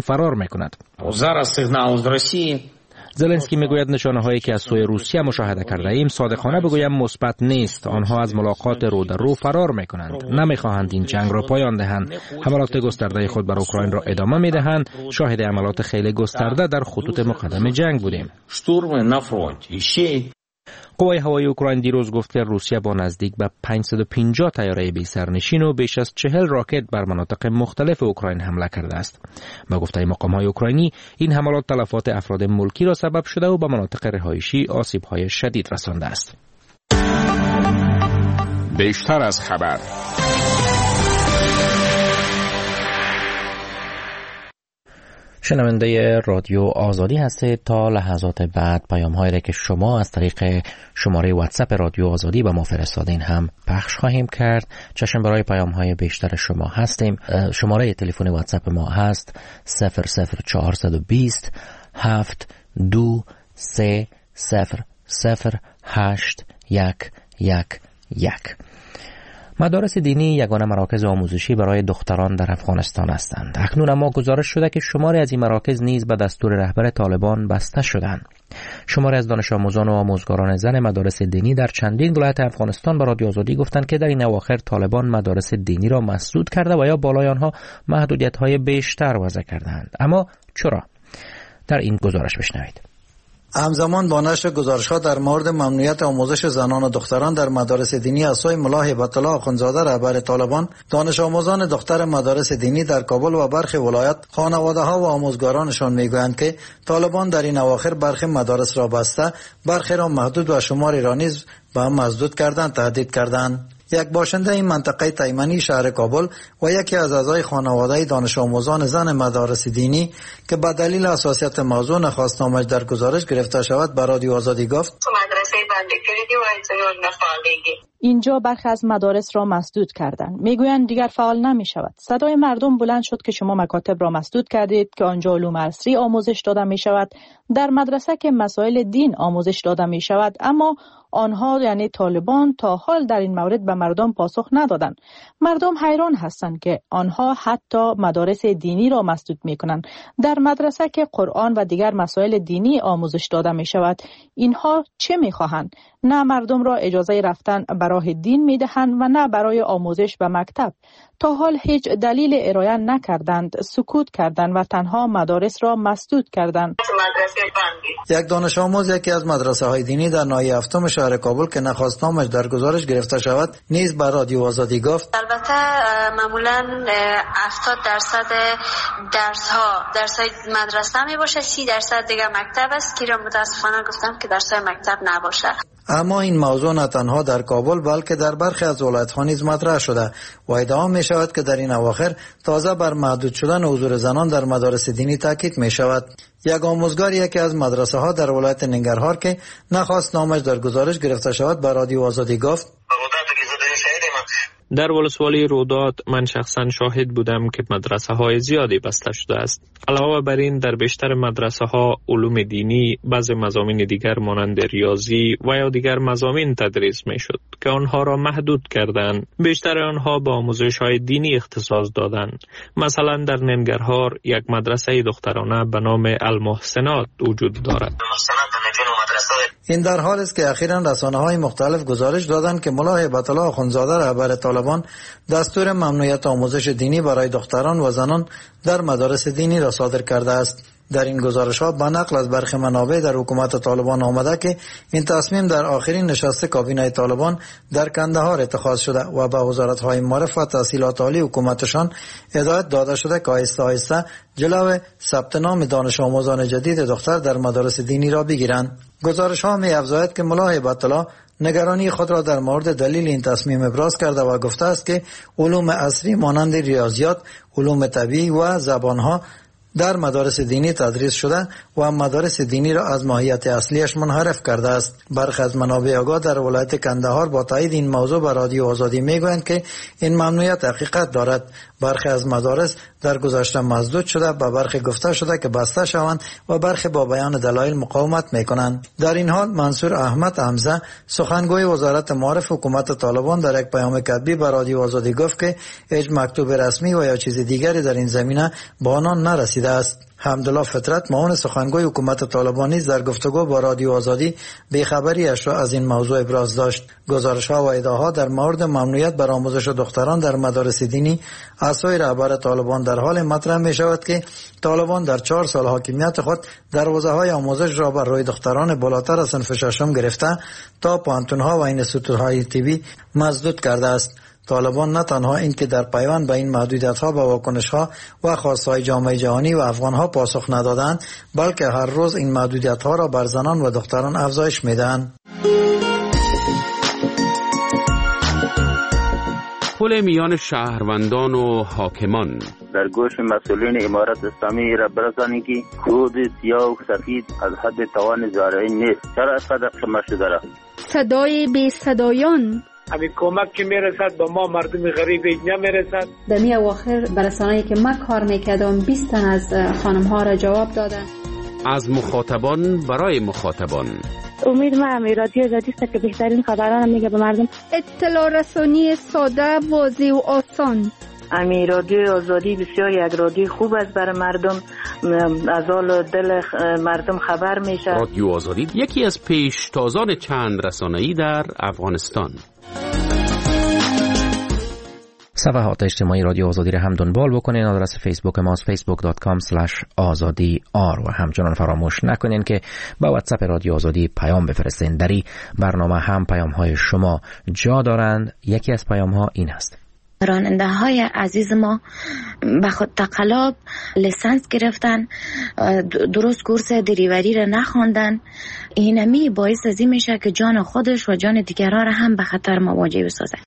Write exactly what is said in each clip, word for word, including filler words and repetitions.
فرار میکند. Зараз сигнал з Росії. زلنسکی میگوید نشانه‌هایی که از سوی روسیه مشاهده کرده ایم صادقانه بگویم مثبت نیست. آنها از ملاقات رو در رو فرار میکنند. نمیخواهند این جنگ را پایان دهند. حملات گسترده خود بر اوکراین را ادامه میدهند. شاهد حملات خیلی گسترده در خطوط مقدم جنگ بودیم. Штурми на фронті. قوای هوایی اوکراین دیروز گفت که روسیه با نزدیک به پانصد و پنجاه طیاره بی سرنشین و بیش از چهل راکت بر مناطق مختلف اوکراین حمله کرده است. با گفته مقام‌های اوکراینی این حملات تلفات افراد ملکی را سبب شده و به مناطق رهایشی آسیب‌های شدید رسانده است. بیشتر از خبر. شنونده رادیو آزادی هستید. تا لحظات بعد پیام‌هایی را که شما از طریق شماره واتساپ رادیو آزادی به ما فرستادین هم پخش خواهیم کرد. چشم برای پیام‌های بیشتر شما هستیم. شماره تلفن واتساپ ما هست صفر صفر چهارصد و بیست هفت دو سه صفر صفر هشت یک یک یک. مدارس دینی یگانه مراکز آموزشی برای دختران در افغانستان هستند. اکنون اما گزارش شده که شماری از این مراکز نیز به دستور رهبر طالبان بسته شدند. شماری از دانش آموزان و آموزگاران زن مدارس دینی در چندین ولایت افغانستان به رادیو آزادی گفتند که در این اواخر طالبان مدارس دینی را مسدود کرده و یا بالای آنها محدودیت‌های بیشتر وضع کردند. اما چرا؟ در این گزارش بشنوید. همزمان با نشر گزارش‌ها در مورد ممنوعیت آموزش زنان و دختران در مدارس دینی از سوی ملا هیبت الله اخوندزاده رهبر طالبان، دانش آموزان دختر مدارس دینی در کابل و برخی ولایات خانواده‌ها و آموزگارانشان میگویند که طالبان در این اواخر برخی مدارس را بسته، برخی را محدود و شماری را نیز به هم مسدود کردند، تهدید کردند. یک باشنده این منطقه تایمنی شهر کابل و یکی از اعضای خانواده دانش آموزان زن مدارس دینی که به دلیل حساسیت موضوع نخواست نامش در گزارش گرفته شود به رادیو آزادی گفت مدرسه بنده کردی و اینجا نفعالیگی اینجا برخی از مدارس را مسدود کردند. میگویند دیگر فعال نمی شود. صدای مردم بلند شد که شما مکاتب را مسدود کردید که آنجا علوم عصری آموزش داده می شود، در مدرسه که مسائل دین آموزش داده می شود، اما آنها یعنی طالبان تا حال در این مورد به مردم پاسخ ندادند. مردم حیران هستند که آنها حتی مدارس دینی را مسدود می کنند. در مدرسه که قرآن و دیگر مسائل دینی آموزش داده می شود، اینها چه می خواهند؟ نه مردم را اجازه رفتن به راه دین می دهند و نه برای آموزش به مکتب. تا حال هیچ دلیل ارائه نکردند، سکوت کردند و تنها مدارس را مسدود کردند. یک دانش آموز یکی از مدرسه های دینی در ناحیه هفتم شهر کابل که نخواست نامش در گزارش گرفته شود نیز به رادیو آزادی گفت البته معمولا هفتاد درصد درس ها درس های مدرسه می باشه، سی درصد دیگه مکتب است که را متاسفانه گفتم که درس های مکتب نباشه. اما این موضوع نه تنها در کابل بلکه در برخی از ولایت‌ها نیز مطرح شده و ادعا می شود که در این اواخر تازه بر محدود شدن حضور زنان در مدارس دینی تاکید می شود. یک آموزگار یکی از مدرسه ها در ولایت ننگرهار که نخواست نامش در گزارش گرفته شود به رادیو آزادی گفت در ولسوالی رودات من شخصا شاهد بودم که مدرسه های زیادی بسته شده است. علاوه بر این در بیشتر مدرسه ها علوم دینی، بعض مضامین دیگر مانند ریاضی و یا دیگر مضامین تدریس می شد که آنها را محدود کردند. بیشتر آنها با آموزش های دینی اختصاص دادند. مثلا در ننگرهار یک مدرسه دخترانه به نام المحسنات وجود دارد. این در حال است که اخیراً رسانه‌های مختلف گزارش دادند که ملا هیبت الله اخوندزاده رهبر طالبان دستور ممنوعیت آموزش دینی برای دختران و زنان در مدارس دینی را صادر کرده است. در این گزارش‌ها به نقل از برخی منابع در حکومت طالبان آمده که این تصمیم در آخرین نشست کابینه طالبان در کندهار اتخاذ شده و به وزارت‌های معرف و تحصیلات عالی حکومتشان هدایت داده شده که آهسته آهسته جلو ثبت نام دانش آموزان جدید دختر در مدارس دینی را بگیرند. گزارش‌ها می‌افزاید که ملا هیبت الله نگرانی خود را در مورد دلیل این تصمیم ابراز کرده و گفته است که علوم عصری مانند ریاضیات، علوم طبیعی و زبان‌ها در مدارس دینی تدریس شده و مدارس دینی را از ماهیت اصلیش منحرف کرده است. برخی از منابع آگاه در ولایت کندهار با تایید این موضوع به رادیو آزادی میگویند که این ممنوعیت حقیقت دارد. برخی از مدارس در گذشته مسدود شده، به برخی گفته شده که بسته شوند و برخی با بیان دلایل مقاومت میکنند. در این حال منصور احمد حمزه سخنگوی وزارت معارف حکومت طالبان در یک پیام کتبی به رادیو آزادی گفت که هیچ مکتوب رسمی و یا چیز دیگری در این زمینه به آنان نرسیده رسیده است. حمدالله فطرت معاون سخنگوی حکومت طالبانی در گفتگو با رادیو آزادی بیخبریش را از این موضوع ابراز داشت. گزارش‌ها و ادعاها در مورد ممنوعیت بر آموزش دختران در مدارس دینی از سوی رهبر طالبان در حال مطرح می شود که طالبان در چهار سال حاکمیت خود دروازه‌های آموزش را بر روی دختران بالاتر از صنف ششم گرفته تا پانتون‌ها و اینستیتوت‌های طبی مسدود کرده است. طالبان نه تنها این که در پیوند به این محدودیت‌ها و واکنش‌ها و خواست‌های جامعه جهانی و افغان‌ها پاسخ ندادند، بلکه هر روز این محدودیت‌ها را بر زنان و دختران افزایش می‌دهند. پل میان شهروندان و حاکمان در گوش مسئولین امارت اسلامی را برسانید که کود سیاه و سفید از حد توان زارعین نیست. چرا اسقدر شما شده را؟ صدای بی صدایان همین کمک که میرسد به ما مردم غریب نمیرسد. در می اواخر برسانه‌ای که من کار میکردم بیست تن از خانم ها را جواب دادن. از مخاطبان برای مخاطبان. امید ما رادیو آزادی است که بهترین خبران میگه به مردم. اطلاع رسانی ساده، واضح و آسان. امی رادیو آزادی بسیار یک رادیو خوب است برای مردم، از حال دل مردم خبر میشه. رادیو آزادی یکی از پیشتازان چند رسانه‌ای در افغانستان. صفحات اجتماعی رادیو آزادی را هم دنبال بکنین. آدرس فیسبوک ما فیسبوک دات کام اسلش آزادی آر و همچنان فراموش نکنین که با واتساپ رادیو آزادی پیام بفرستین. در این برنامه هم پیام های شما جا دارند. یکی از پیام ها این است: راننده های عزیز ما به خود تقلاب لیسانس گرفتن، درست کورس دریوری را نخواندن. اینمی باعث از این میشه که جان خودش و جان دیگران را هم به خطر مواجه بسازه.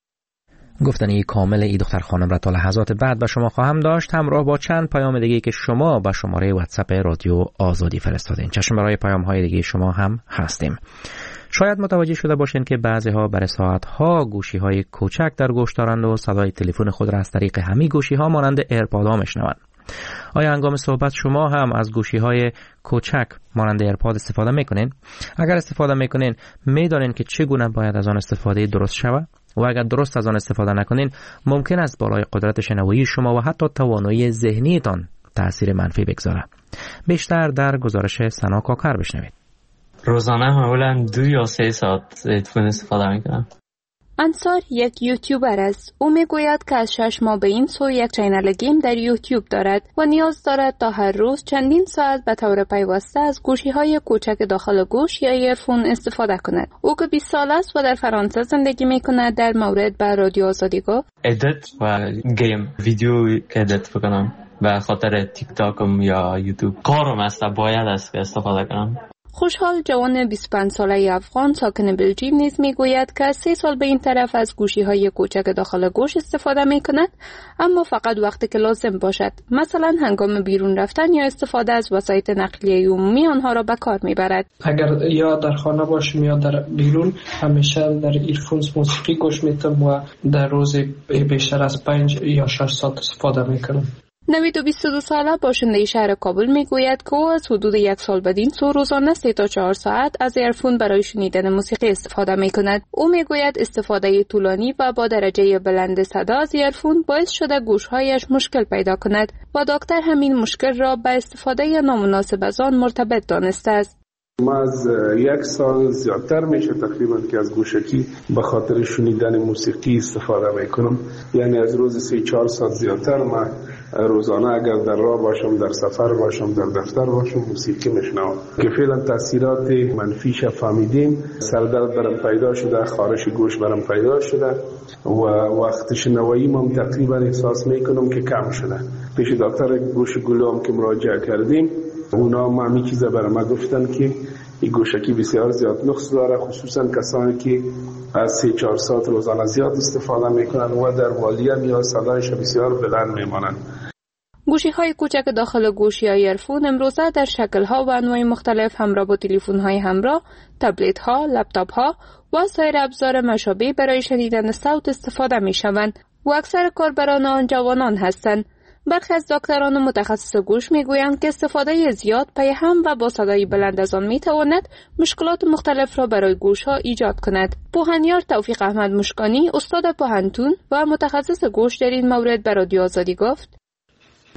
گفتنی کامل ای دختر خانم را تا لحظات بعد به شما خواهم داشت، همراه با چند پیام دیگه که شما به شماره واتساپ رادیو آزادی فرستادین. چشم برای پیام های دیگه شما هم هستیم. شاید متوجه شده باشین که بعضی ها برای ساعت ها گوشی های کوچک در گوش دارند و صدای تلفن خود را از طریق همین گوشی ها مانند ایرپاد ها میشنوند. آیا هنگام صحبت شما هم از گوشی های کوچک مانند ایرپاد استفاده میکنین؟ اگر استفاده میکنین میدانین که چگونه باید از آن استفاده درست شود؟ و اگر درست از آن استفاده نکنین ممکن است بالای قدرت شنوایی شما و حتی توانایی ذهنیتان تأثیر منفی بگذاره. بیشتر در گزارش سنا کاکر بشنوید. روزانه معمولا دو یا سه ساعت هدفون استفاده میکنم. انصار یک یوتیوبر است. او میگوید که از شش ماه به این سو یک چینل گیم در یوتیوب دارد و نیاز دارد تا هر روز چندین ساعت به طور پیوسته از گوشی‌های کوچک داخل گوش یا ایرفون استفاده کند. او که بیست سال است و در فرانسه زندگی میکند در مورد به رادیو آزادی گفت: ادیت و گیم ویدیو ادیت بکنم به خاطر تیک تاکم یا یوتیوب کارم است، باید است که استفاده کنم. خوشحال جوان بیست و پنج ساله افغان ساکن بلژیم نیز میگوید که سه سال به این طرف از گوشی‌های کوچک داخل گوش استفاده میکند، اما فقط وقتی که لازم باشد، مثلا هنگام بیرون رفتن یا استفاده از وسایل نقلیه عمومی آنها را به کار میبرد. اگر یا در خانه باشم یا در بیرون همیشه در ایرفونز موسیقی گوش میتم و در روز بیشتر از پنج یا شش ساعت استفاده میکنم. نوید و بیست و دو ساله باشنده شهر کابل میگوید که او از حدود یک سال بدین سو روزانه سه تا چهار ساعت از ایرفون برای شنیدن موسیقی استفاده میکند. او میگوید استفاده طولانی و با درجه بلند صدا از ایرفون باعث شده گوشهایش مشکل پیدا کند و دکتر همین مشکل را به استفاده نامناسب از آن مرتبط دانسته است. ما از یک سال زیادتر میشه تقریبا که از گوشکی به خاطر شنیدن موسیقی استفاده میکنم، یعنی از روز سه چهار ساعت زیادتر ما روزانه اگر در راه باشم، در سفر باشم، در دفتر باشم موسیقی میشنوم که فعلا تاثیرات منفیش فهمیدیم. سردرد برام پیدا شده، خارش گوش برام پیدا شده و وقت شنوایی ما تقریبا احساس میکنم که کم شده. پیش دکتر گوش گلو که مراجعه کردیم اونا ما همین چیزا برای ما گفتن که این گوشکی بسیار زیاد نقص داره، خصوصا کسانی که از سه چهار ساعت روزانه زیاد استفاده میکنن و در والیم یا صدایش بسیار بلند میمانند. گوشی‌های کوچک داخل گوش یا ایرفون امروزه در شکل‌ها و انواع مختلف همراه با تلفن‌های همراه، تبلت‌ها، لپتاپ‌ها و سایر ابزار مشابه برای شنیدن صوت استفاده می‌شوند و اکثر کاربران آن جوانان هستند. برخی از دکتران متخصص گوش میگویند که استفاده زیاد پی هم و با صدای بلند از آن میتواند مشکلات مختلف را برای گوش‌ها ایجاد کند. پوهنیار توفیق احمد مشکانی، استاد پوهنتون و متخصص گوش در این مورد به رادیو آزادی گفت: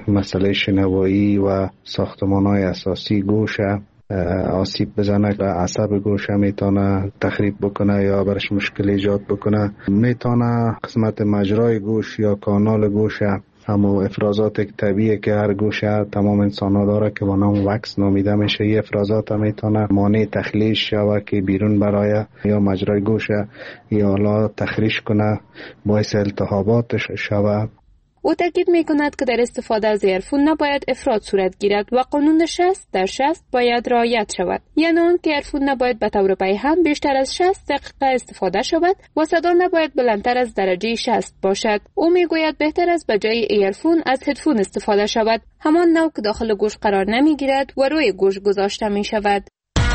مسئله شنوایی و ساختمان‌های اساسی گوش آسیب بزنه و عصب گوش میتونه تخریب بکنه یا برش مشکل ایجاد بکنه. میتونه قسمت مجرای گوش یا کانال گوش، همو افرازات طبیعی که هر گوشه تمام انسان ها داره که با نام وکس نامیده میشه، یه افرازات میتونه مانع تخلیش شوه که بیرون برای یا مجرای گوشه یا حالا تخریش کنه، باعث التهابات شوه. او تاکید میکند که در استفاده از ایرفون نباید افراط صورت گیرد و قانون شصت در شصت باید رعایت شود، یعنی آن که ایرفون نباید به طور پیهم بیشتر از شصت دقیقه استفاده شود و صدا نباید بلندتر از درجه شصت باشد. او میگوید بهتر است به جای ایرفون از هدفون استفاده شود، همان نوع که داخل گوش قرار نمیگیرد و روی گوش گذاشته می شود.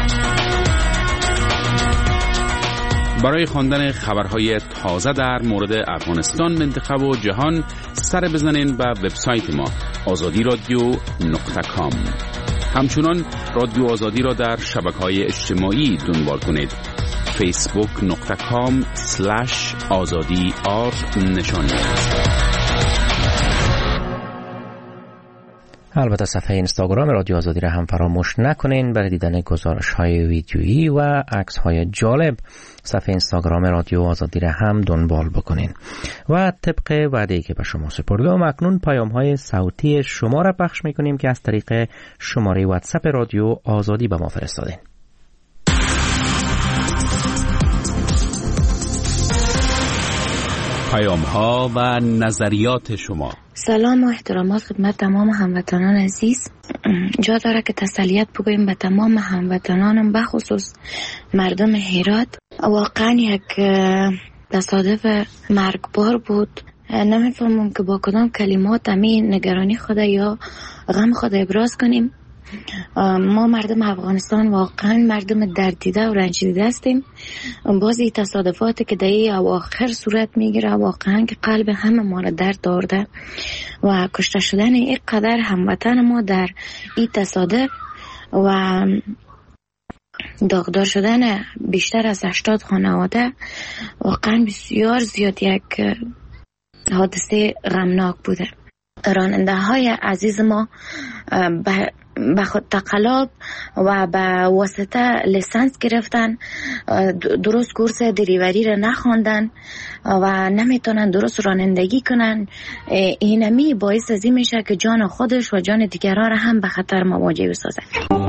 برای خواندن خبرهای تازه در مورد افغانستان، منطقه و جهان سر بزنین به وبسایت ما آزادی رادیو نقطه کام. همچنان رادیو آزادی را در شبکه‌های اجتماعی دنبال کنید. فیسبوک نقطه کام سلش آزادی آر نشانی. البته صفحه اینستاگرام رادیو آزادی را هم فراموش نکنین برای دیدن گزارش‌های ویدیویی و عکس‌های جالب. صفحه اینستاگرام رادیو آزادی را هم دنبال بکنین و طبق وعده‌ای که به شما سپردم اکنون پیام‌های صوتی شما را پخش می‌کنیم که از طریق شماره واتساپ رادیو آزادی به ما فرستادین. پیام‌ها و نظریات شما. سلام و احترامات خدمت تمام هموطنان عزیز. جا داره که تسلیت بگویم به تمام هموطنانم، بخصوص مردم هرات. واقعا یک تصادف مرگبار بود. نمیفهمم که با کدام کلمات همین نگرانی خود یا غم خود ابراز کنیم. ما مردم افغانستان واقعا مردم دردیده و رنجیده هستیم. بازی تصادفاتی که در اواخر صورت میگیره واقعا که قلب همه ما را درد دارده و کشته شدن این قدر هموطن ما در این تصادف و داغدار شدن بیشتر از هشتاد خانواده واقعا بسیار زیاد یک حادثه غمناک بوده. راننده های عزیز ما به خود تقلب و به واسطه لیسانس گرفتن، درست کورس دریوری را نخواندن و نمیتونن درست رانندگی کنن. اینمی باعث از این میشه که جان خودش و جان دیگران را هم به خطر مواجه بسازه.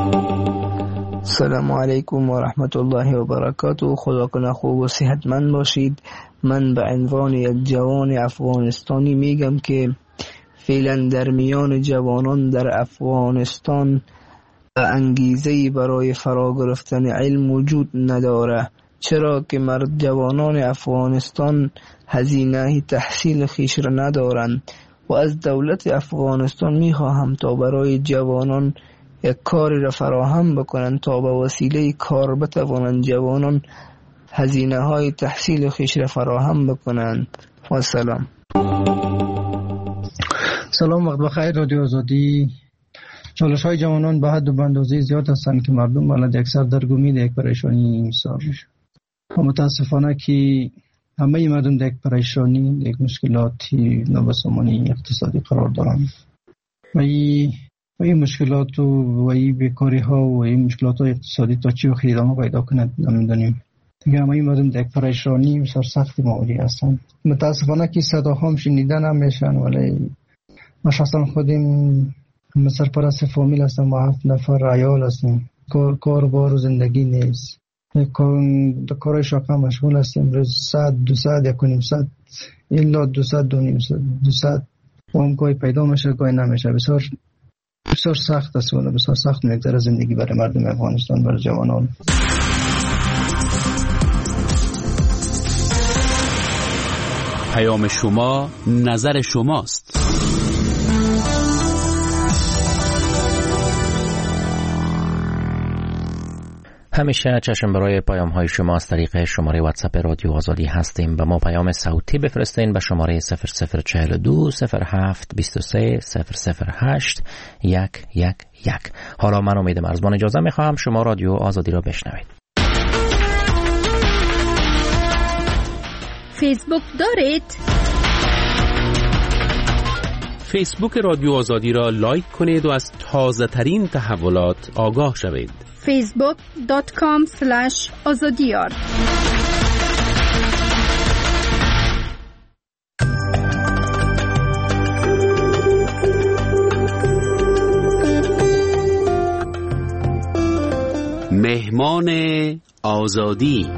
سلام علیکم و رحمت الله و برکاته. خدا کنه خوب و صحتمند باشید. من به عنوان یک جوان افغانستانی میگم که فعلا در میان جوانان در افغانستان انگیزه‌ای برای فرا گرفتن علم وجود نداره، چرا که مرد جوانان افغانستان هزینه تحصیل خویش را ندارند و از دولت افغانستان میخواهم تا برای جوانان یک کاری را فراهم بکنند تا به وسیله کار بتوانند جوانان هزینه های تحصیل خویش را فراهم بکنند. و سلام. سلام، وقت بخیر رادیو آزادی. چالش های جوانان به حد و به اندازه زیاد هستند که مردم بلد اکثر در امید یک پریشانی ایثار میشه و متاسفانه که همه مردم در یک پریشانی، یک مشکلاتی نابسامانی اقتصادی قرار دارند و این و این مشکلات و این بیکاری ها و این مشکلات های اقتصادی تا چی وقت ادامه پیدا کند نمیدونیم. دیگه همه مردم در یک پریشانی بسیار سختی مواجه هستند. متاسفانه که صداها هم شنیده نمیشن، ولی ما شخصا خودم سرپرست فامیل هستم و هفت نفر عیال هستیم. کار کار بار و زندگی نیست. در کارهای شاقه مشغول هستیم. روز ساعت دو ساعت یک و نیم ساعت الا دو ساعت دو نیم ساعت دو ساعت و هم گاهی پیدا میشه گاهی نمیشه. بسیار بسیار سخت است و بسیار سخت میگذره زندگی برای مردم افغانستان، برای جوانان. پیام شما نظر شماست. همیشه چشم برای پیام های شما از طریق شماره واتساپ رادیو آزادی هستیم. به ما پیام صوتی بفرستین به شماره صفر صفر چهل و دو صفر هفت بیست و سه صفر صفر هشت یک یک یک. حالا من امید مرزبان اجازه میخواهم شما رادیو آزادی را بشنوید. فیسبوک دارید؟ فیسبوک رادیو آزادی را لایک کنید و از تازه ترین تحولات آگاه شوید. فیسبوک دات کام اسلش آزادیار. مهمان آزادی.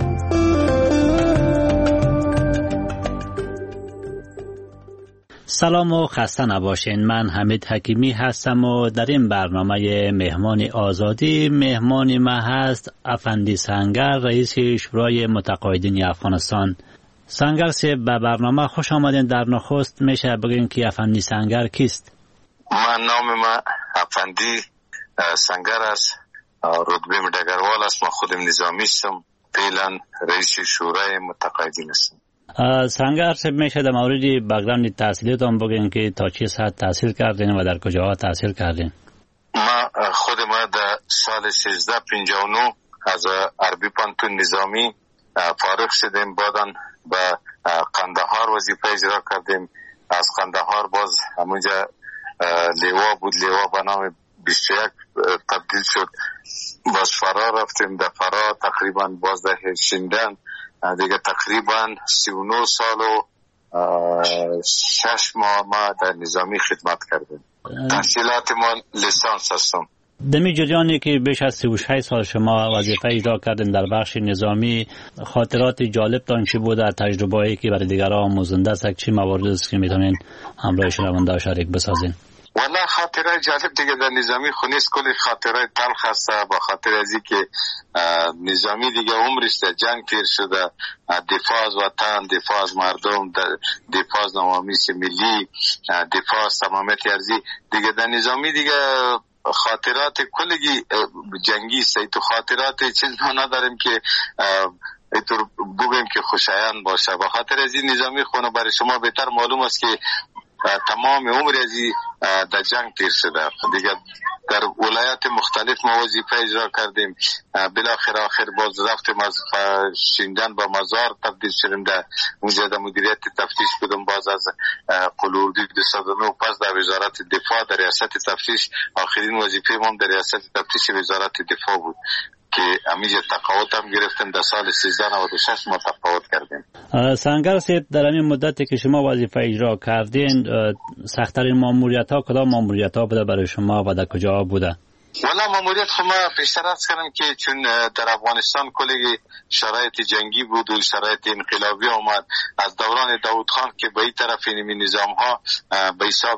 سلام و خسته نباشین. من حمید حکیمی هستم و در این برنامه مهمان آزادی مهمان ما هست افندی سنگر، رئیس شورای متقاعدین افغانستان. سنگر سی به برنامه خوش آمدین. در نخست میشه بگین که افندی سنگر کیست؟ من نام ما افندی سنگر است، رتبه ډګروال است. ما خودم نظامی هستم، فعلا رئیس شورای متقاعدین هستم. سنگر صاحب میشه در مورد بک‌گراند تحصیلیتون بگین که تا چه ساعت تحصیل کردین و در کجاها تحصیل کردین؟ ما خود ما در سال سیزده پنجاه و نه از عربی پانتون نظامی فارغ شدیم، بعداً به قندهار وظیفه اجرا کردیم. از قندهار باز همونجا لیوا بود، لیوا به نام بیست و یک تبدیل شد. باز فرار رفتیم، در فرار تقریبا باز در شیندن دیگه تقریبا سی و نه سال و شش ماه ما در نظامی خدمت کردیم. تحصیلات ما لیسانس هستم. دمی جریانی که بیش از سی و شش سال شما وظیفه اجرا کردین در بخش نظامی، خاطرات جالب تان چی بود؟ در تجربه‌ای که برای دیگران آموزنده است، چی موارد است که میتونین همراه شنونده شریک بسازین؟ والله خاطره جالب دیگه در نظامی خونیست، کلی خاطره تلخ است. با خاطر از این که نظامی دیگه عمرش در جنگ تیر شده، دفاع از وطن، دفاع از مردم، دفاع از نوامیس ملی، دفاع از تمامیت ارضی، دیگه در نظامی دیگه خاطرات کلگی جنگی است. تو خاطرات چیز نداریم که اینطور بگیم که خوشایند باشه. با خاطر از این نظامی خونه برای شما بهتر معلوم است که تمام عمر ازی در جنگ تیر شده. دیگه در ولایات مختلف ما وظیفه اجرا کردیم. بالاخره آخر باز رفتیم از شیندن با مزار تبدیل شدیم، در اونجا در مدیریت تفتیش بودم. باز از قلوردی دویست و نه پس در وزارت دفاع در ریاست تفتیش، آخرین وظیفه ما در ریاست تفتیش وزارت دفاع بود که همیشه تقاعد هم گرفتیم. در سال سیزده نود و شش ما تقاعد کردیم. سنگر صاحب، در این مدتی که شما وظیفه اجرا کردین، سخت‌ترین ماموریت‌ها کدام ماموریت‌ها بوده برای شما و در کجا بوده؟ والا ماموریت شما پیشتر از کردم که چون در افغانستان کلی شرایط جنگی بود و شرایط انقلابی آمد، از دوران داود خان که به این طرف این نظام ها به حساب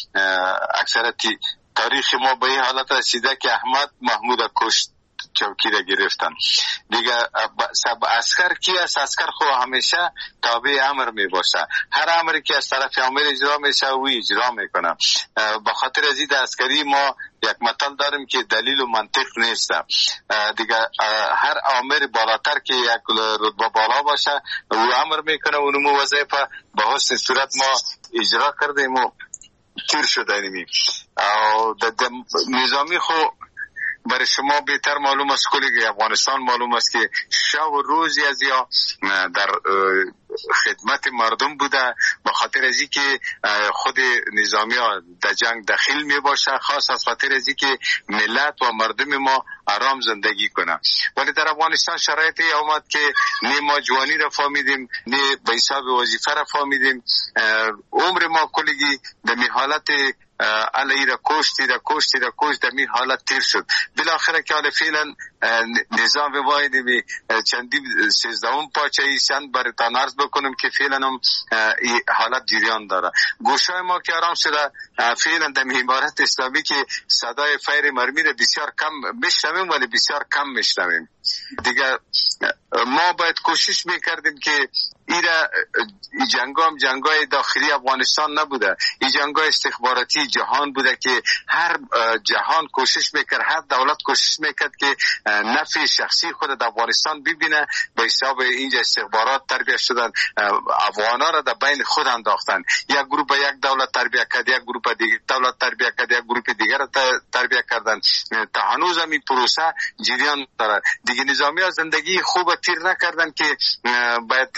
اکثریت تاریخ ما به این حالت رسیده که احمد محمود کشت چوکی را گرفتن دیگه. سب اسکر کی است؟ اسکر خو همیشه تابع امر می باشه. هر امری که از طرف امر اجرا میشه او اجرا میکنه. به خاطر از این عسکری ما یک مطلب داریم که دلیل و منطق نیست دیگه. هر امر بالاتر که یک رتبه بالا باشه او امر میکنه، اونمو وظیفه به حسن صورت ما اجرا کردیم و تیر شده اینمی. در نظامی خو برای شما بهتر معلوم است، کلی افغانستان معلوم است که شب و روزی از یا در خدمت مردم بوده. به خاطر از اینکه خود نظامی ها در جنگ داخل می باشه، خاص از خاطر از اینکه ملت و مردم ما آرام زندگی کنه. ولی در افغانستان شرایطی آمد که نه ما جوانی را فهمیدیم، نه به حساب وظیفه را فهمیدیم. عمر ما کلی در می حالت علی را کشتی را کشتی را کشت در می حالت تیر شد. بالاخره که حال فعلا نظام واحدی می چندی سیزدهم پاچه ایشان برتان عرض بکنم که فعلا هم حالت جریان داره. گوشای ما که آرام شده، فعلا در امارت اسلامی که صدای فیر مرمی را بسیار کم میشنویم، ولی بسیار کم میشنویم دیگه. ما باید کوشش میکردیم که ایرا جنگا هم جنگای داخلی افغانستان نبوده، این جنگای استخباراتی جهان بوده که هر جهان کوشش میکرد، هر دولت کوشش میکرد که نفع شخصی خود در افغانستان ببینه. به حساب اینجا استخبارات تربیت شدن، افغانا را در بین خود انداختن. یک گروه یک دولت تربیت کرد، یک گروه دیگر دولت تربیت کرد، یک گروه دیگر تربیت کردن. تا هنوز هم این پروسه جریان داره دیگه. نظامی ها زندگی خوب تیر نکردن که باید یک جای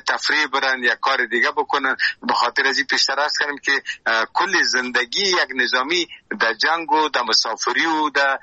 تفریح برن یا کار دیگه بکنن. به خاطر از این پیشتر عرض کردم که کل زندگی یک نظامی در جنگ و در مسافری و در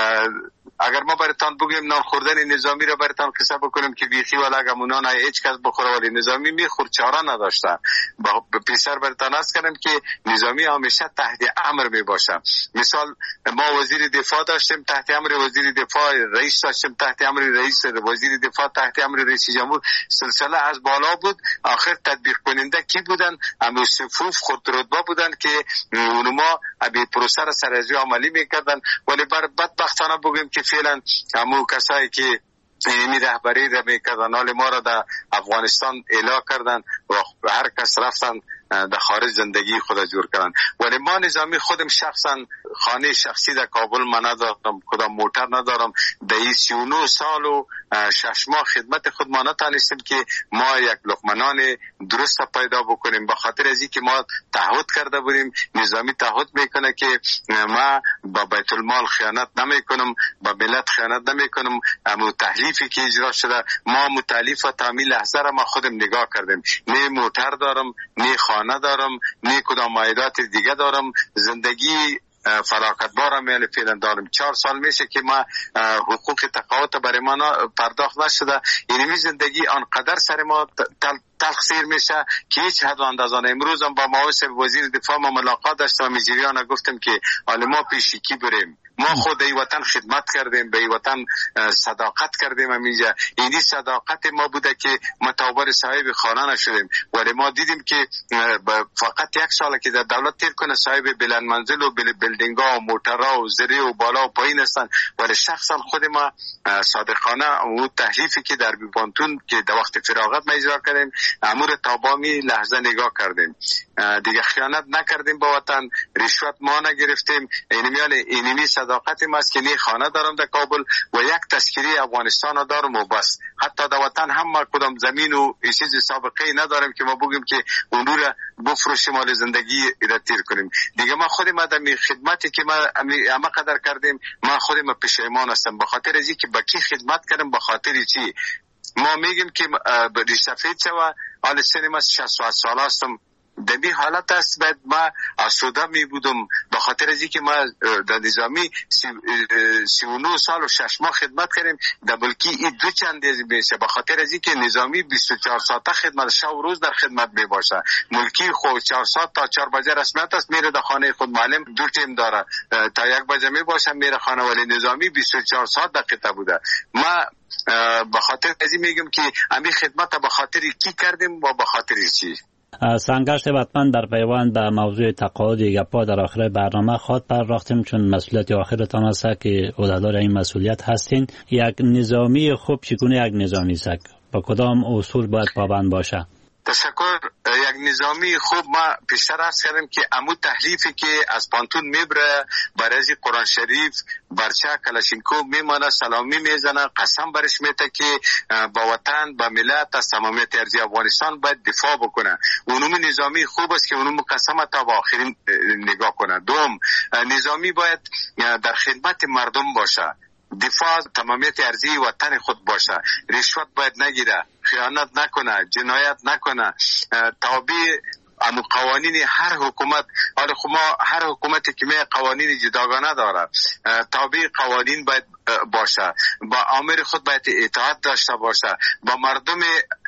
اگر ما براتان بگیم نان خوردن نظامی را براتان قصه بکنیم که بیخی ولی اگر منان هیچ کس بخوره ولی نظامی میخور چاره نداشته. به پیشتر براتان عرض کردم که نظامی همیشه تحت امر می باشه. مثال ما وزیر دفاع داشتیم تحت امر وزیر دفاع، رئیس داشتیم تحت امر رئیس، وزیر دفاع تحت امر رئیس جمهور. سلسله از بالا بود. آخر تطبیق کننده کی بودن؟ همون صفوف خود رتبه بودن که اونما ابی پروسه را سرازی عملی میکردن. ولی بر بدبختانه بگیم که فعلا همون کسایی که اینی رهبری را میکردن حال ما را در افغانستان اعلا کردن و هر کس رفتن در خارج زندگی خود جور کردن. ولی ما نظامی خودم شخصا خانه شخصی در کابل من ندارم، کدام موتر ندارم. در این سی و نه سال و شش ماه خدمت خود ما نتانستیم که ما یک لقمنان درست پیدا بکنیم. به خاطر از اینکه ما تعهد کرده بودیم، نظامی تعهد میکنه که ما با بیت المال خیانت نمیکنم، با ملت خیانت نمیکنم. اما تحلیفی که اجرا شده ما متعلیف و تعمیل لحظه را ما خودم نگاه کردیم. نه موتر دارم، نه خانه دارم، نه کدام مایدات دیگه دارم. زندگی فلاکت بارم یعنی فعلا دارم. چهار سال میشه که ما حقوق تقاعد برای ما پرداخت نشده. یعنی زندگی آنقدر سر ما تل تلخیر میشه که هیچ حد و اندازه نه. امروز هم با معاون وزیر دفاع ما ملاقات داشتم، میجریان گفتم که حالا ما پیشی کی بریم. ما خود ای وطن خدمت کردیم، به ای وطن صداقت کردیم. همینجا اینی صداقت ما بوده که متعابر صاحب خانه نشدیم. ولی ما دیدیم که فقط یک سال که در دولت تیر کنه صاحب بلند منزل و بلدینگ ها و موترها و زری و بالا و پایین هستن. ولی شخصا خود ما صادقانه و تحلیفی که در بیبانتون که در وقت فراغت ما اجرا کردیم امور تابامی لحظه نگاه کردیم. دیگه خیانت نکردیم با وطن، رشوت ما نگرفتیم. اینمیان اینمی صداقت ما است که نه خانه دارم در کابل و یک تذکره افغانستان دارم و بس. حتی در وطن هم ما کدام زمین و چیز سابقه نداریم که ما بگیم که اون رو بفروشیم مال زندگی را تیر کنیم. دیگه ما خود ما در خدمتی که ما اما قدر کردیم ما خود ما پشیمان هستم. به خاطر از اینکه با کی خدمت کردم، به خاطر چی ما میگیم که ریشتفید شوه. حال سن ما شصت و هشت ساله هستم. در این حالت است باید ما آسوده می بودم. به خاطر از اینکه ما در نظامی سی, سی و نه سال و شش ماه خدمت کردیم. در بلکی این دو چندی میشه. به خاطر از اینکه نظامی بیست و چهار ساعته خدمت، شب و روز در خدمت می باشه. ملکی خود چهار ساعت تا چهار بجه رسمیت است، میره در خانه خود. معلم دو تیم داره تا یک بجه می باشه میره خانه. ولی نظامی بیست و چهار ساعت دقیقه بوده. ما به خاطر از این میگم که همین خدمت به خاطر کی کردیم و به خاطر چی. سنگشت وطن در پیوند به موضوع تقاعد گپا در آخر برنامه خواهد پرداختیم، چون مسئولیت آخرتان است که عهدهدار این مسئولیت هستین. یک نظامی خوب چگونه یک نظامی است؟ با کدام اصول باید پابند باشه؟ تشکر. یک نظامی خوب ما پیشتر عرض کردیم که امو تحلیفی که از پانتون میبره برای قرآن شریف برچه کلاشینکوف میمانه، سلامی میزنه، قسم برش میته که با وطن با ملت از تمامیت ارضی افغانستان باید دفاع بکنه. اونم نظامی خوب است که اونم قسم تا با آخرین نگاه کنه. دوم، نظامی باید در خدمت مردم باشه، دفاع تمامیت ارضی وطن خود باشه، رشوت باید نگیره، خیانت نکنه، جنایت نکنه، تابع اما قوانین هر حکومت. حالا خب ما هر حکومتی که می قوانین جداگانه داره، تابع قوانین باید باشه، با آمر خود باید اطاعت داشته باشه، با مردم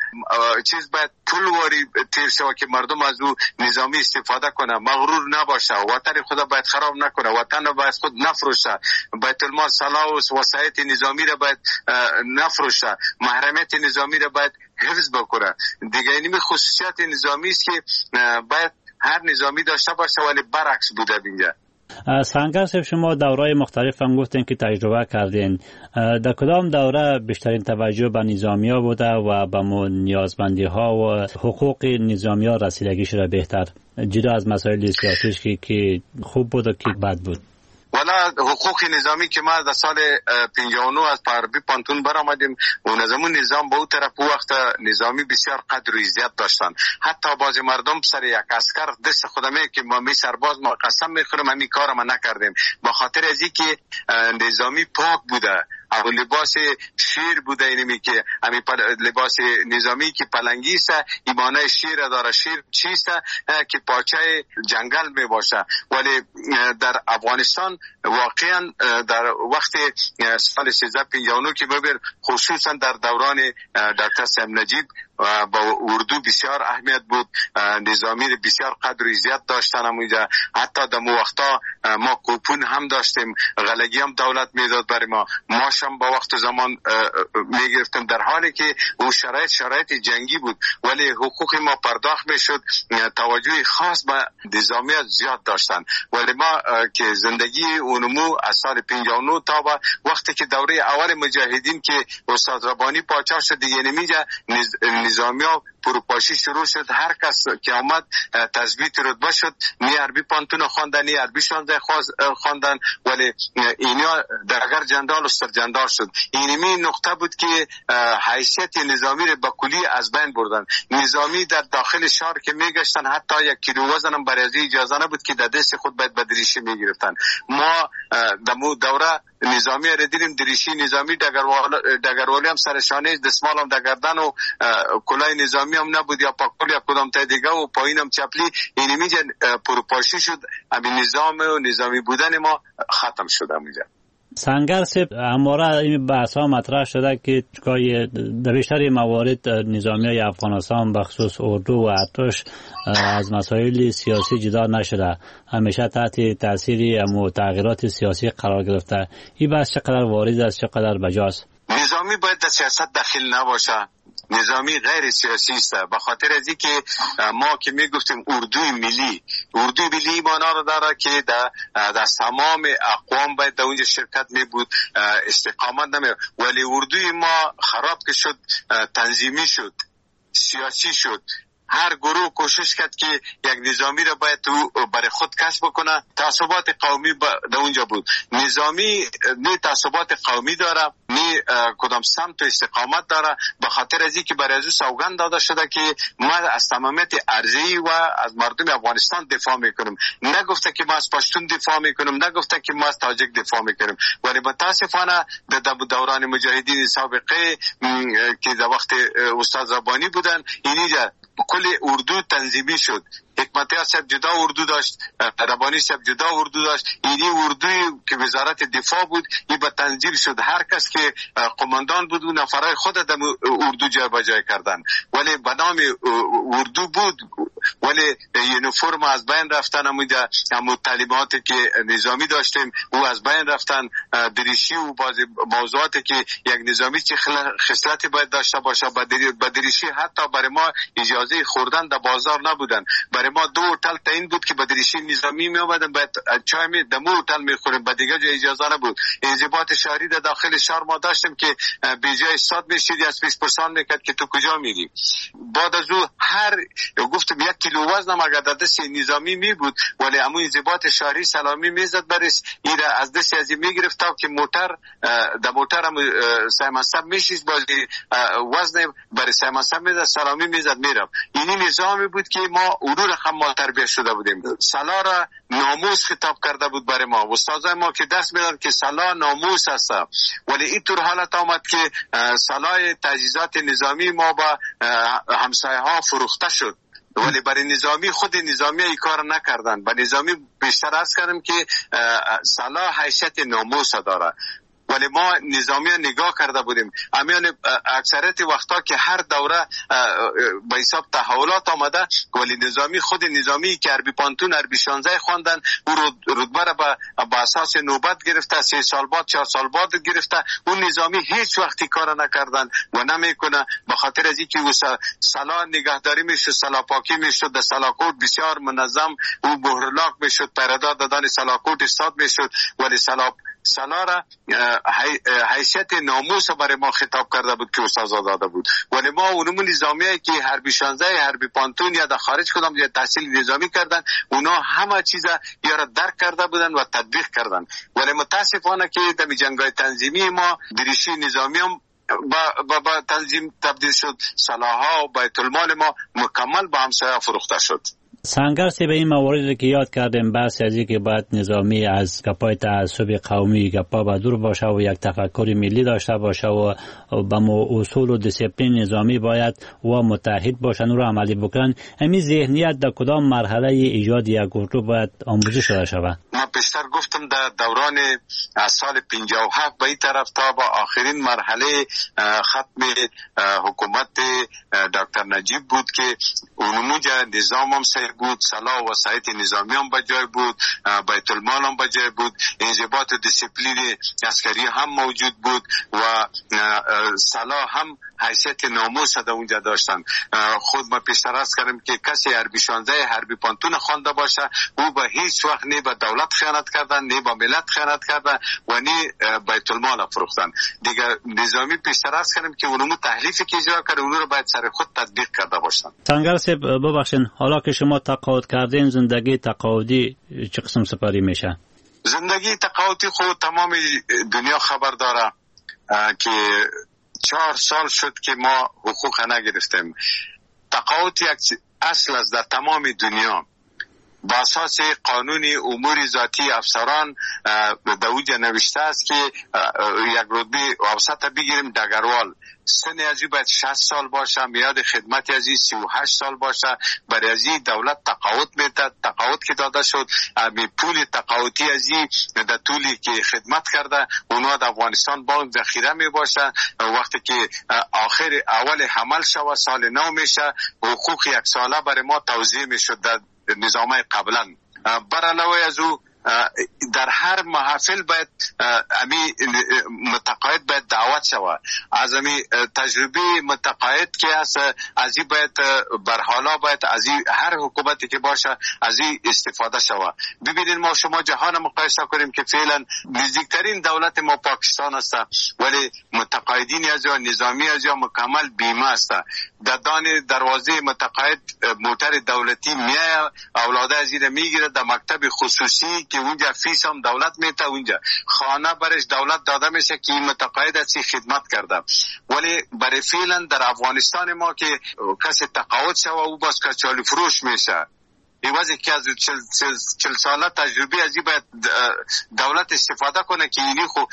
چیز باید پول واری تیر شود که مردم از او نظامی استفاده کنه، مغرور نباشه، وطن خود باید خراب نکنه، وطن باید خود نفروشه، بیت المال صلاح و وسایت نظامی را باید نفروشه، محرمیت نظامی را باید حفظ بکنه. دیگه اینمی خصوصیت نظامی است که باید هر نظامی داشته باشه، ولی برعکس بوده بینجا. سنگر شما دورهای مختلف هم گفتین که تجربه کردین. در کدام دوره بیشترین توجه به نظامی ها بوده و به نیازمندی ها و حقوق نظامی ها رسیدگیش را بهتر، جدا از مسائل سیاسیش که, که خوب بود و که بد بود؟ والا حقوق نظامی که ما در سال پنجاه و نه از پاربی پانتون برآمدیم و نظامون نظام با اون طرف وقت نظامی بسیار قدر و عزت داشتن. حتی بعضی مردم سر یک عسکر دست خودمه که ما می سرباز ما قسم میخورم همین کار ما نکردیم، با خاطر از اینکه نظامی پاک بوده او لباس شیر بوده، اینمی که همین لباس نظامی که پلنگی است، ایمانه شیر داره. شیر چیست؟ که پاچه جنگل می باشه. ولی در افغانستان واقعا در وقت سال سیزده پنجاه و نه که ببر، خصوصا در دوران دکتر سیم نجیب با اردو بسیار اهمیت بود، نظامی بسیار قدر و عزت داشتن. همونجا حتی در مو وقتا ما کوپون هم داشتیم، غلگی هم دولت میداد برای ما، ماش هم با وقت زمان میگرفتیم، در حالی که اون شرایط شرایط جنگی بود ولی حقوق ما پرداخت میشد. توجه خاص به نظامیت زیاد داشتن. ولی ما که زندگی اونمو از سال پنجاه و نه تا با وقتی که دوره اول مجاهدین که استاد ربانی پاچا شد دیگه نمیجا نظامی ها پروپاشی شروع شد. هر کس که آمد تثبیت رتبه شد، نی عربی پانتون خواندن، نی عربی شانزده خواندن، ولی اینا درگر جندال و سرجندال شد. اینمی نقطه بود که حیثیت نظامی رو به کلی از بین بردن. نظامی در داخل شهر که میگشتن حتی یک کیلو وزن هم برای اجازه نبود که در دست خود باید به دریشی میگرفتن. ما در دوره نظامی را دیدیم، دریشی نظامی، دگروالی هم سرشانه، دستمال هم دگردن و کلاه نظامی هم نبود، یا پاکول یا کدام تا دیگه و پایین هم چپلی. اینمی پروپاشی شد. همین نظام و نظامی بودن ما ختم شد. همونجا سنگر سپ همواره این بحث ها مطرح شده که در بیشتر موارد نظامی های افغانستان بخصوص اردو و ارتش از مسائل سیاسی جدا نشده، همیشه تحت تاثیر تغییرات سیاسی قرار گرفته. این بحث چقدر وارد است، چقدر بجاست؟ نظامی باید در سیاست داخل نباشه. نظامی غیر سیاسی است. به خاطر از اینکه ما که میگفتیم اردوی ملی، اردوی ملی معنا رو داره که در در تمام اقوام باید در اونجا شرکت می بود، استقامت نمی. ولی اردوی ما خراب که شد، تنظیمی شد، سیاسی شد. هر گروه کوشش کرد که یک نظامی را باید تو برای خود کسب بکنه. تعصبات قومی در اونجا بود. نظامی نه تعصبات قومی داره، نه کدام سمت و استقامت داره. به خاطر از اینکه برای از سوگند داده شده که ما از تمامیت ارضی و از مردم افغانستان دفاع میکنیم. نگفته که ما از پشتون دفاع میکنیم، نگفته که ما از تاجک دفاع میکنیم. ولی متاسفانه در دوران مجاهدین سابقه که در وقت استاد ربانی بودن، اینجا کل اردو تنظیمی شد. حکمتی صاحب جدا اردو داشت، ربانی صاحب جدا اردو داشت. اینی اردوی که وزارت دفاع بود، این به تنظیم شد. هر کس که قماندان بود و نفرای خود در اردو جای به جای کردن. ولی به نام اردو بود، ولی یونیفرم از بین رفتن. همونجا همون تعلیماتی که نظامی داشتیم او از بین رفتن. دریشی و بعضی موضوعاتی که یک نظامی چه خصلتی باید داشته باشه، با دریشی حتی برای ما اجازه خوردن در بازار نبودن. برای ما دو هتل تعیین بود که با دریشی نظامی می آمدن، باید چای می دمو هتل می خوریم، با دیگه جای اجازه نبود. انضباط شهری در داخل شهر ما داشتیم که به جای استاد میشید از پیش پرسان میکرد که تو کجا میری. بعد از او هر گفتم یک کیلو وزن اگر در دست نظامی می بود، ولی همون انضباط شهری سلامی میزد برش، این از دست از این میگرفت که موتر در موتر هم سیمنسب میشید، بازی وزن برای سیمنسب میزد، سلامی میزد میرم. اینی نظامی بود که ما اونو رقم ما تربیت شده بودیم. سلا را ناموس خطاب کرده بود برای ما. استادای ما که درس میدن که سلا ناموس است. ولی اینطور حالت آمد که سلای تجهیزات نظامی ما با همسایه ها فروخته شد. ولی برای نظامی خود نظامی ای کار نکردن. با نظامی بیشتر عرض کردم که سلا حیثیت ناموس داره. ولی ما نظامی نگاه کرده بودیم. امیان اکثریت وقتا که هر دوره به حساب تحولات آمده، ولی نظامی خود نظامی که عربی پانتون عربی شانزده خواندن، او رتبه را به اساس نوبت گرفته، سه سال بعد چهار سال بعد گرفته. اون نظامی هیچ وقتی کار نکردن و نمیکنه. به خاطر از اینکه او سلا نگهداری میشد، سلا پاکی میشد، در سلاکوت بسیار منظم او بهرلاک میشد، پیرادار دادن سلاکوت استاد میشد. ولی سلا سلا را حیثیت ناموس برای ما خطاب کرده بود که استاد داده بود. ولی ما اونمون نظامیه که حربی شانزده، حربی پانتون یا در خارج کدام یا تحصیل نظامی کردن، اونا همه چیزا یا را درک کرده بودن و تطبیق کردن. ولی متاسفانه که در جنگ‌های تنظیمی ما دریشی نظامی هم با, با, با تنظیم تبدیل شد. سلاح‌ها و بیت المال ما مکمل با همسایه فروخته شد. سنگر سی به این مواردی که یاد کردیم، بحث از که باید نظامی از گپای تعصب قومی گپا با دور باشه و یک تفکر ملی داشته باشه و به اصول و دیسیپلین نظامی باید و متحد باشن و رو عملی بکنن. همین ذهنیت در کدام مرحله ایجاد یک گروه باید آموزش شده شود؟ ما بیشتر گفتم در دوران از سال پنجاه و هفت به این طرف تا با آخرین مرحله ختم حکومت دکتر نجیب بود که اونموجه نظام هم صحیح بود، صلاح و وسایط نظامی هم بجای بود، بیت المال هم بجای بود، انضباط و دیسیپلین عسکری هم موجود بود و صلاح هم حیثیت ناموس در اونجا داشتن. خود ما پیشتر از کردم که کسی حربی شانزده حربی پانتون خوانده باشه او به هیچ وقت نه به دولت خیانت کردن، نه به ملت خیانت کردن و نه بیت المال فروختن. دیگه نظامی پیشتر از کردم که اونمو تحلیفی که اجرا کرده اونو رو باید سر خود تطبیق کرده باشن. سنگر صاحب ببخشین، حالا که شما تقاعد کردین، زندگی تقاعدی چه قسم سپاری میشه؟ زندگی تقاعدی خود تمام دنیا خبر داره که چهار سال شد که ما حقوق نگرفتیم. تقاعد یک اصل است در تمام دنیا. با اساس قانون امور ذاتی افسران در اوجه نوشته است که یک رتبه اوسط بگیریم دگروال سن ازی باید شصت سال باشه، میاد خدمت ازی سی و هشت سال باشه. برای ازی دولت تقاعد میده. تقاعد که داده شد می پول تقاعدی ازی در طولی که خدمت کرده اونها در افغانستان بانک ذخیره می باشه. وقتی که آخر اول حمل شوه سال نو میشه حقوق یک ساله برای ما توزیع میشد در نظامه قبلا. بر علاوه از او در هر محافل باید امی متقاعد باید دعوت شود. از امی تجربه متقاعد که است از این باید بر حالا باید از این هر حکومتی که باشه از این استفاده شود. ببینید ما شما جهان مقایسه کنیم که فعلا نزدیکترین دولت ما پاکستان است ولی متقاعدین از یا نظامی از یا مکمل بیمه است. در دان دروازه متقاعد موتر دولتی میای اولاده از این میگیره در مکتب خصوصی که اونجا فیس هم دولت میته، اونجا خانه برش دولت داده میشه که متقاعد اسی خدمت کرده. ولی برای فعلا در افغانستان ما که کسی تقاعد شوه او باز کچالی فروش میشه. ایوازی که از چل, چل, چل ساله تجربه ازی باید دولت استفاده کنه که اینی خو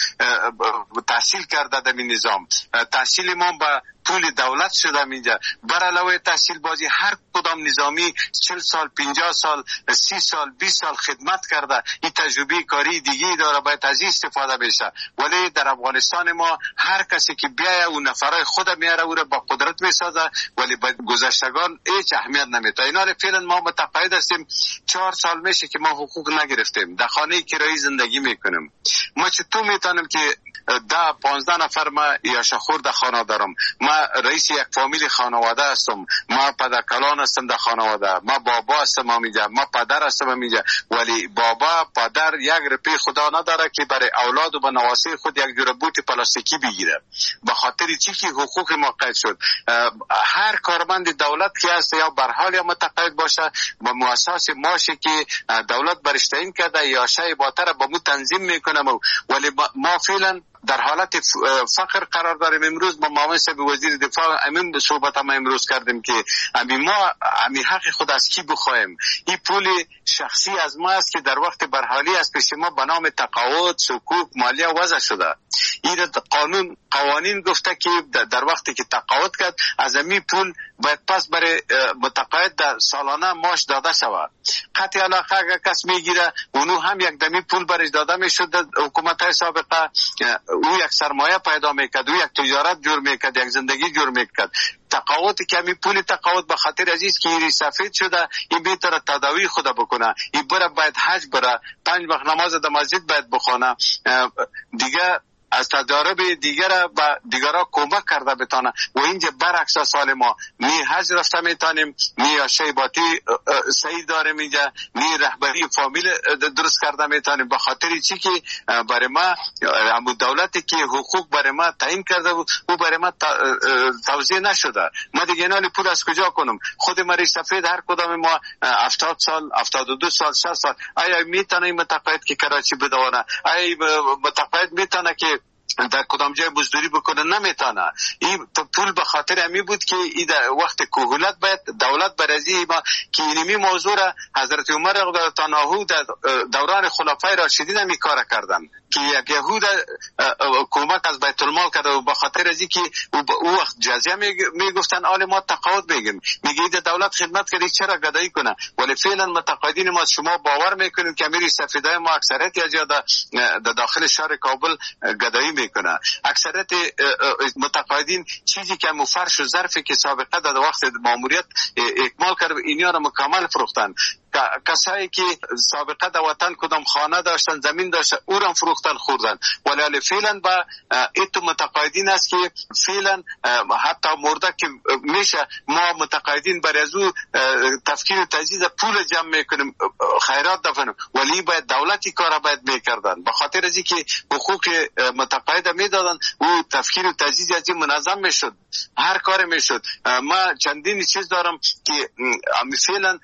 تحصیل کرده در این نظام. تحصیل ما با پول دولت شده اینجا. بر علاوه تحصیل بازی هر کدام نظامی چل سال، پنجاه سال، سی سال، بیست سال خدمت کرده. این تجربه کاری دیگه داره باید از این استفاده بشه. ولی در افغانستان ما هر کسی که بیایه اون نفرای خود میاره او را با قدرت میسازه ولی با گذشتگان هیچ اهمیت نمیده. اینا فعلا ما متقاعد هستیم. چهار سال میشه که ما حقوق نگرفتیم. در خانه کرایی زندگی میکنیم. ما چطور میتونیم که ده پانزده نفر ما یاشخور در خانه دارم. ما رئیس یک فامیل خانواده هستم. ما پدرکلان هستم در خانواده. ما بابا هستم امیجا. ما پدر هستم امیجا. ولی بابا پدر یک رپی خدا نداره که برای اولاد و به نواسه خود یک جور بوت پلاستیکی بگیره. به خاطر چی که حقوق ما قید شد. هر کارمند دولت که هست یا بر حال یا متقاعد باشه با مؤسسه ماشه که دولت برش تعیین کرده یا شای باتر با مو تنظیم میکنه. ولی ما فعلا در حالت فقر قرار داریم. امروز با معاون صاحب وزیر دفاع امین صحبت ما امروز کردیم که امی ما امی حق خود از کی بخوایم. این پول شخصی از ما است که در وقت برحالی از پیش ما به نام تقاعد، صکوک، مالیه وضع شده. این قانون قوانین گفته که در وقتی که تقاعد کرد از امی پول باید پس برای متقاعد در سالانه معاش داده شود. قطع علاقه اگر کس میگیره اونو هم یک دمی پول برش داده میشد. حکومت های سابقه او یک سرمایه پیدا میکرد، او یک تجارت جور میکرد، یک زندگی جور میکرد. تقاعد کمی پول تقاعد به خاطر عزیز که این سفید شده این بهتره تداوی خود بکنه. این بره باید حج بره، پنج وقت نماز در مسجد باید بخونه. دیگه از تجارب دیگر با دیگرها کمک کرده بتانه و اینجا برعکس سال ما نی حج رفته میتانیم، نی شیباتی صحیح داریم اینجا، نی رهبری فامیل درست کرده میتانیم. به خاطر چی که برای ما همون دولتی که حقوق برای ما تعیین کرده بود او برای ما توزیع نشده. ما دیگه اینالی پول از کجا کنم؟ خود مری سفید هر کدام ما هفتاد سال، هفتاد و دو سال، شصت سال آیا میتونه این متقاعد که کراچی بدونه؟ آیا متقاعد میتونه که در کدام جای مزدوری بکنه نمیتونه. این پول به خاطر امی بود که این وقت کهولت باید دولت برازی ما که اینمی موضوع را حضرت عمر رضی الله عنه در دوران خلفای راشدین می کار کردن که یک یهود کمک از بیت المال کرده و به خاطر از اینکه او وقت جزیه میگفتن آل ما تقاعد میگیم، میگه این دولت خدمت کرده چرا گدایی کنه، ولی فعلا متقاعدین ما شما باور میکنیم که امیر سفیدای ما اکثریت از یا در داخل شهر کابل گدایی میکنه. اکثریت متقاعدین چیزی که مفرش و ظرفی که سابقه در وقت ماموریت اکمال کرده اینا را مکمل فروختن. کسایی که سابقه در وطن کدام خانه داشتن زمین داشتن او را فروختن خوردن، ولی فعلا با ایتو متقاعدین است که فعلا حتی مرده که میشه ما متقاعدین برای از او تفکیر و تجهیز پول جمع میکنیم خیرات دفنیم، ولی باید دولتی کارا باید میکردن به خاطر از اینکه حقوق متقاعد میدادن او تفکیر و تجهیز از این منظم میشد، هر کار میشد. ما چندین چیز دارم که فعلا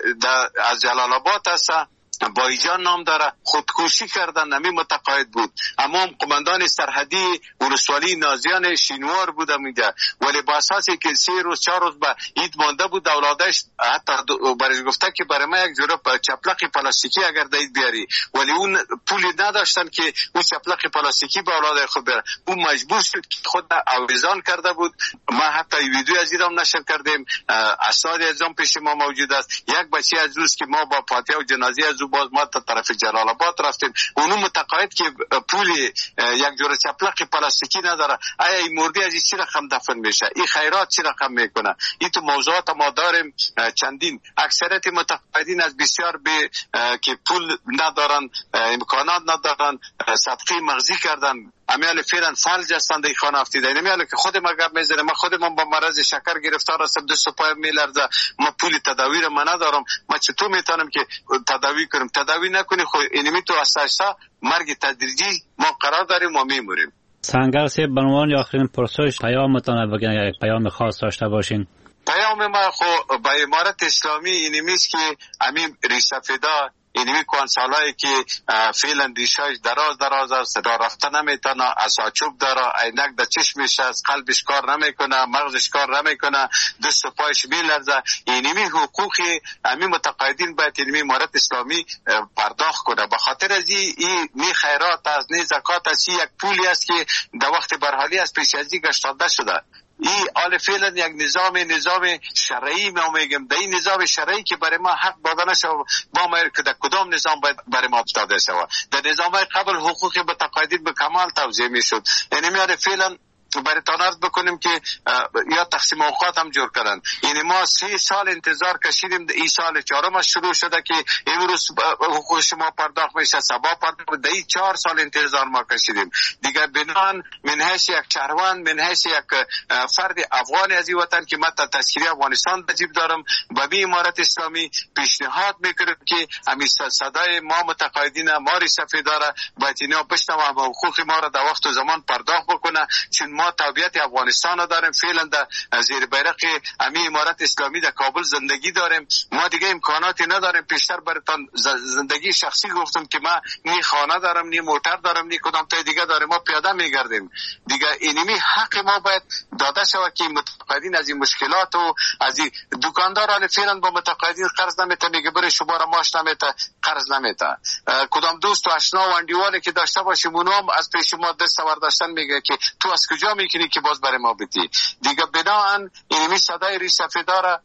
از جلال آباد هست بایجان نام داره خودکشی کردن نمی متقاعد بود، اما قماندان سرحدی ولسوالی نازیان شینوار بوده میگه، ولی با اساسی که سه روز چهار روز به عید مانده بود اولادش حتی برای گفته که برای ما یک جوره چپلق پلاستیکی اگر دید بیاری، ولی اون پولی نداشتن که اون چپلق پلاستیکی به اولاد خود بره، اون مجبور شد که خود آویزان کرده بود. ما حتی ویدیو از ایران نشر کردیم، اسناد از اون پیش ما موجود است. یک بچه از روز که ما با فاتحه و جنازه از باز ما تا طرف جلال آباد رفتیم، اونو متقاعد که پول یک جور چپلق پلاستیکی نداره، آیا این مردی از این چی رقم دفن میشه، این خیرات چی رقم میکنه؟ این تو موضوعات ما داریم چندین. اکثریت متقاعدین از بسیار به که پول ندارن، امکانات ندارن، صدقه مغزی کردن، امیال فعلا فلج هستند این خانه افتیده. امیال که خود ما گپ میزنه، ما خود من با مرض شکر گرفتار هستم، دست و پایم میلرزه، ما پول تداوی رو من ندارم، ما چطور میتونم که تداوی کنم؟ تداوی نکنی خو اینمی تو اساسا مرگ تدریجی ما قرار داریم و میموریم. سنگر سی به عنوان آخرین پرسش پیامتان بگین، یک پیام خاص داشته باشین. پیام ما خو با امارت اسلامی اینمیست که امین ریسفیدا اینمی کنسالایی که فعلا ریشاش دراز دراز است، صدا رفته نمیتونه، اساچوب داره، عینک در چشمش است، قلبش کار نمیکنه، مغزش کار نمیکنه، دست و پایش میلرزه. اینمی حقوقی همین متقاعدین باید اینمی امارت اسلامی پرداخت کنه. به خاطر از این نی خیرات است نی زکات است، یک پولی است که در وقت برحالی از پیش از این گشتاده شده. این آل فعلا یک نظام نظام شرعی ما میگم، در این نظام شرعی که برای ما حق داده نشه با ما که در کدام نظام باید برای ما افتاده شود. در نظام قبل حقوق متقاعدین به کمال توزیع میشد. یعنی میاد فعلا برای تانارد بکنیم که یا تقسیم اوقات هم جور کردن. یعنی ما سی سال انتظار کشیدیم، این سال چهارم شروع شده که امروز حقوق شما پرداخت میشه، سبا پرداخت، در این چهار سال انتظار ما کشیدیم. دیگر بنان من حیث یک شهروند، من حیث یک فرد افغان از این وطن که من تا تذکیره افغانستان بجیب دارم، با بی امارت اسلامی پیشنهاد میکنیم که همین صدای ما متقاعدین ما ریسفیداره باید اینا بشنوه و حقوق ما را در وقت و زمان پرداخت بکنه، چون ما تابعیت افغانستان داریم، فعلا در زیر بیرق امی امارت اسلامی در کابل زندگی داریم، ما دیگه امکاناتی نداریم. پیشتر براتون زندگی شخصی گفتم که ما نی خانه دارم، نی موتر دارم، نی کدام تا دیگه داریم، ما پیاده میگردیم. دیگه اینمی حق ما باید داده شود که متقاعدین از این مشکلات و از این دکانداران فعلا با متقاعدین قرض نمیته، میگه بره شما را ماش نمیته، قرض نمیته. کدام دوست و آشنا و اندیوالی که داشته باشیم اونم از پیش ما دست برداشتن میگه که تو از کجا میکنی که باز برای ما بدی. دیگه بناهن اینمی صدای ریسفیداره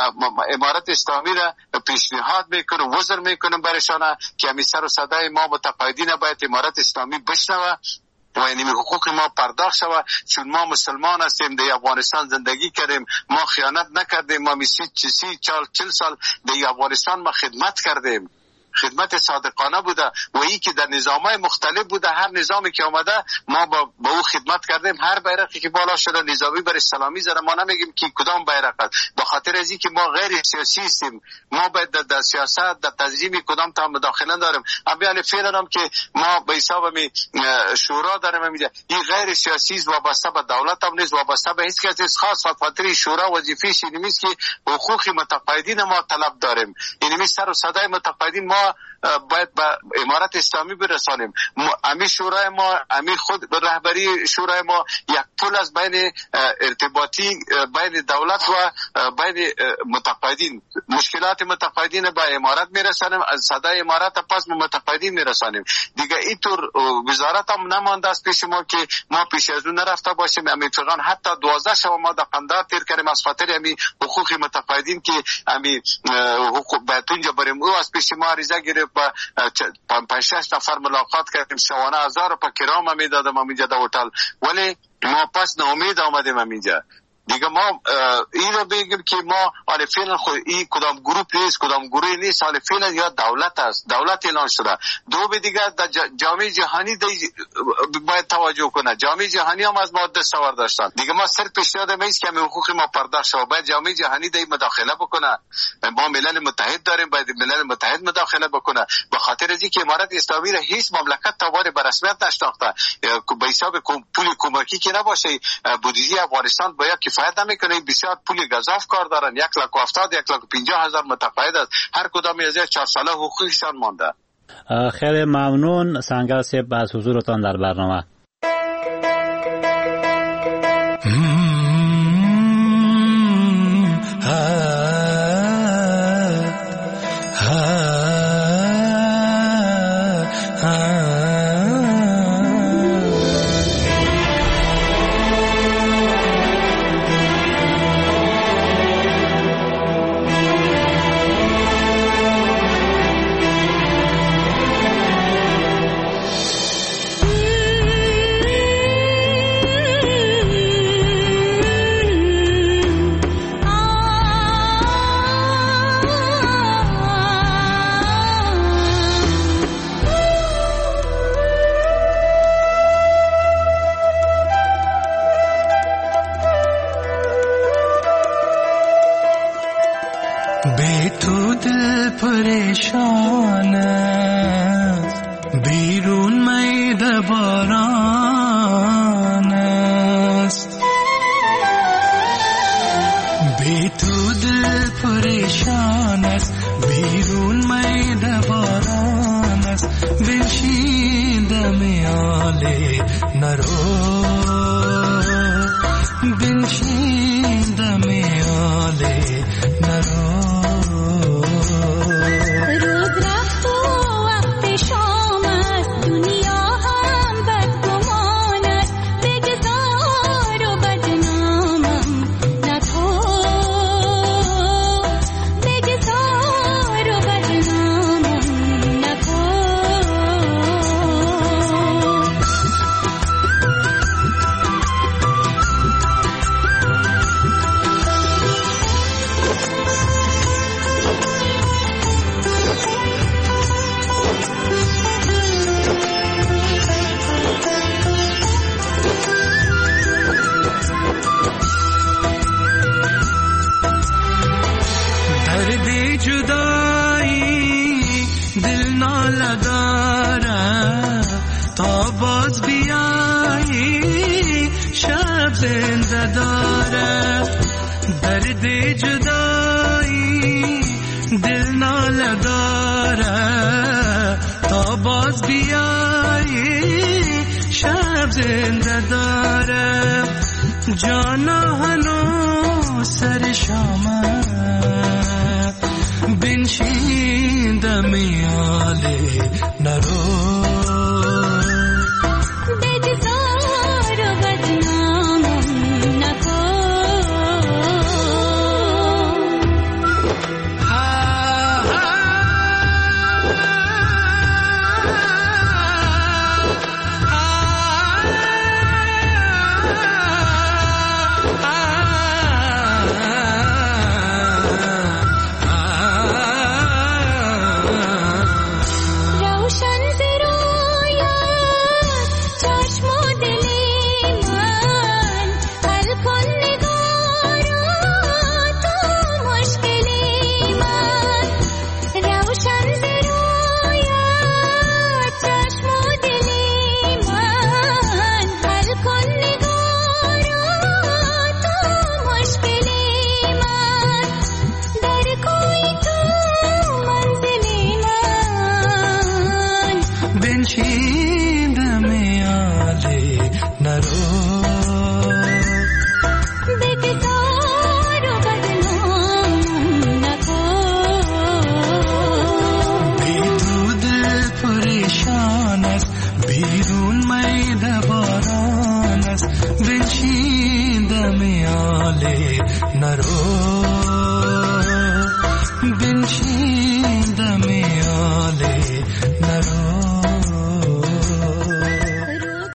امارت اسلامی را پیشنهاد میکنم، وزر میکنم برشانه که همی سر و صدای ما متقاعدین باید امارت اسلامی بشنوه و اینمی حقوق ما پرداخت شود، چون ما مسلمان هستیم، در افغانستان زندگی کردیم، ما خیانت نکردیم، ما سی سی چال چل سال در افغانستان ما خدمت کردیم، خدمت صادقانه بوده و ای که در نظامای مختلف بوده، هر نظامی که آمده ما با, با او خدمت کردیم. هر بیرقی که بالا شده نظامی بر اسلامی زده، ما نمیگیم که کدام بیرق است، به خاطر از اینکه ما غیر سیاسی هستیم، ما باید در, در سیاست در تنظیم کدام تا مداخله داریم. اما فعلا هم که ما به حساب می شورا داریم، میگه این غیر سیاسی است، وابسته به دولت هم نیست، وابسته به هیچ کس خاص. خاطر شورا وظیفه‌ش این نیست که حقوق متقاعدین ما طلب داریم، یعنی سر و صدای متقاعدین ما ما باید به امارت اسلامی برسانیم. امی شورای ما، امی خود رهبری شورای ما یک پل از بین ارتباطی بین دولت و بین متقاعدین، مشکلات متقاعدین به امارت میرسانیم، از صدای امارت پس به متقاعدین میرسانیم. دیگه اینطور وزارت هم نمانده است پیش ما که ما پیش از اون نرفته باشیم. امی فقط حتی دوازده شب ما در قندار تیر کردیم از خاطر امی حقوق متقاعدین که امی حقوق بهتون جبریم. او از پیش ما عریضه گرفت با پنج شش نفر ملاقات کردیم، شوانه هزار روپیه کرام هم میدادم همینجا در هتل، ولی ما پس ناامید آمدیم همینجا. دیگه ما این رو بگیم که ما حالا فعلا خود این کدام گروپ نیست کدام گروهی نیست، حالا فعلا یا دولت است، دولت اعلان شده. دو به دیگه در جامعه جهانی باید توجه کنه، جامعه جهانی هم از ما دستاور داشتن. دیگه ما سر پیشنهاد میست که حقوق ما پرداخت شود، باید جامعه جهانی در مداخله بکنه. ما ملل متحد داریم، باید ملل متحد مداخله بکنه. به خاطر از اینکه امارت اسلامی را هیچ مملکت تاوار به رسمیت نشناخته، به حساب پول کمکی که نباشه بودجه افغانستان باید کفایت نمیکنه. بسیار پول گزاف کار دارن، یک لک و هفتاد یک لک و پنجاه هزار متقاعد است، هر کدام از چهار ساله حقوقشان مانده. خیلی ممنون سنگر صاحب از حضورتان در برنامه. جانا هنو سر شامه بنشین دمیاله نرو